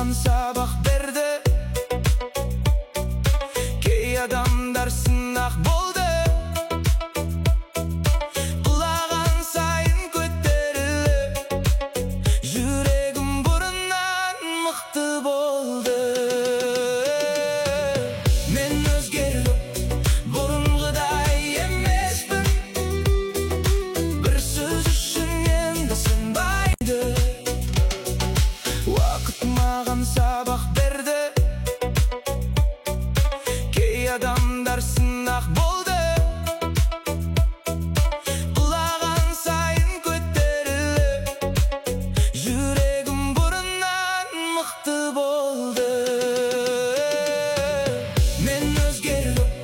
маған сабақ берді. Кей адамдар сынақ болды, құлаған сайын көтеріліп, жүрегім бұрыннан мықты болды. Мен өзгеріп, бұрынғыдай емеспін, бір сөз үшін енді сынбайды. Уақыт маған сабақ берді. Кей адамдар сынақ болды, құлаған сайын көтеріліп, жүрегім бұрыннан мықты болды. Мен өзгеріп,